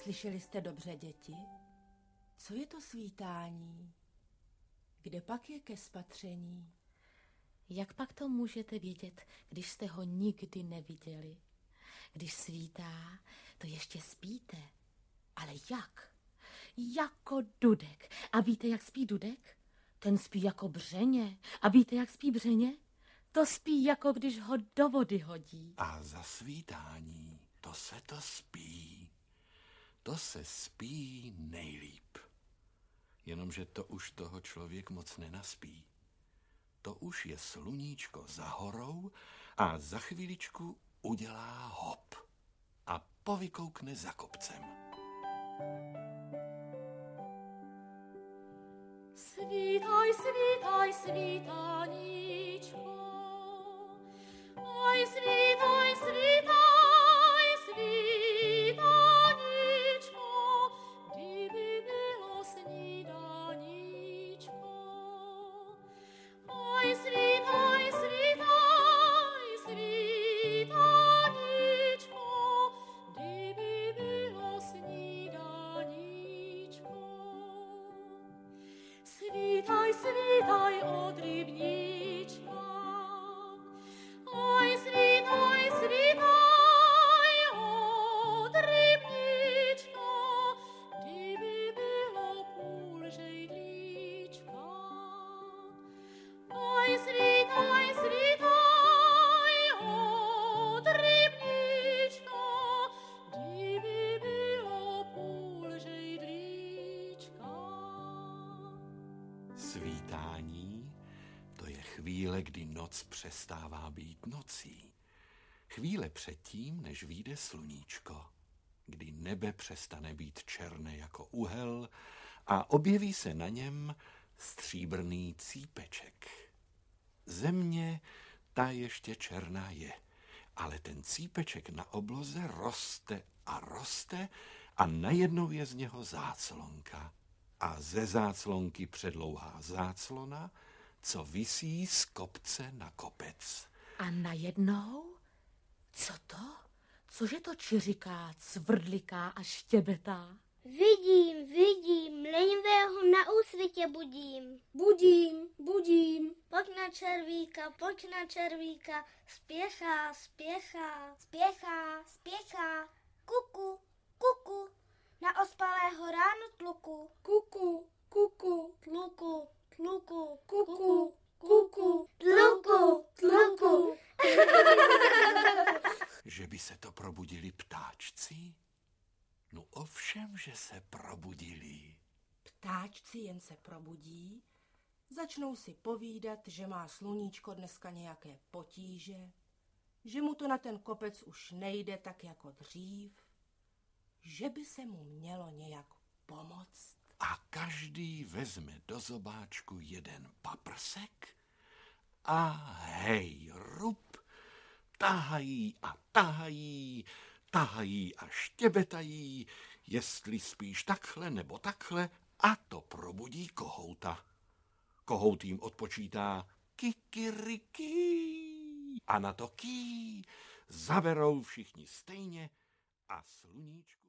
Slyšeli jste dobře, děti? Co je to svítání? Kde pak je ke spatření? Jak pak to můžete vědět, když jste ho nikdy neviděli? Když svítá, to ještě spíte. Ale jak? Jako dudek. A víte, jak spí dudek? Ten spí jako břeně. A víte, jak spí břeně? To spí, jako když ho do vody hodí. A za svítání, to spí. To se spí nejlíp. Jenomže to už toho člověk moc nenaspí. To už je sluníčko za horou a za chvíličku udělá hop a povykoukne za kopcem. Svítaj, svítaj, svítaníčko, aj svítaj, svítaj, svítaníčko, kdyby bylo snídaníčko. Aj svítaj, svítaj, svítaníčko, kdyby bylo snídaníčko. Svítaj, svítaj od rybníčka, aj svítaj, svítaj od rybníčka, kdyby bylo půl žejdlíčka. Aj svítaj, svítaj od rybníčka, kdyby bylo půl žejdlíčka. Svítání, to je chvíle, kdy noc přestává být nocí. Chvíle předtím, než vyjde sluníčko, kdy nebe přestane být černé jako uhel a objeví se na něm stříbrný cípeček. Země, ta ještě černá je, ale ten cípeček na obloze roste a roste a najednou je z něho záclonka. A ze záclonky předlouhá záclona, co visí z kopce na kopec. A najednou? Co to? Cože to čiřiká, cvrdliká a štěbetá? Vidím, lenivého na úsvitě budím. Budím. Pojď na červíka, spěchá. Kuku, na ospalého ráno tluku. Kuku, tluku. Že by se to probudili ptáčci? No ovšem, že se probudili. Ptáčci jen se probudí, začnou si povídat, že má sluníčko dneska nějaké potíže, že mu to na ten kopec už nejde tak jako dřív, že by se mu mělo nějak pomoct. A každý vezme do zobáčku jeden paprsek a hej, rup, tahají a štěbetají, jestli spíš takhle nebo takhle, a to probudí kohouta. Kohout jim odpočítá kikiriki a na to ký zaberou všichni stejně a sluníčku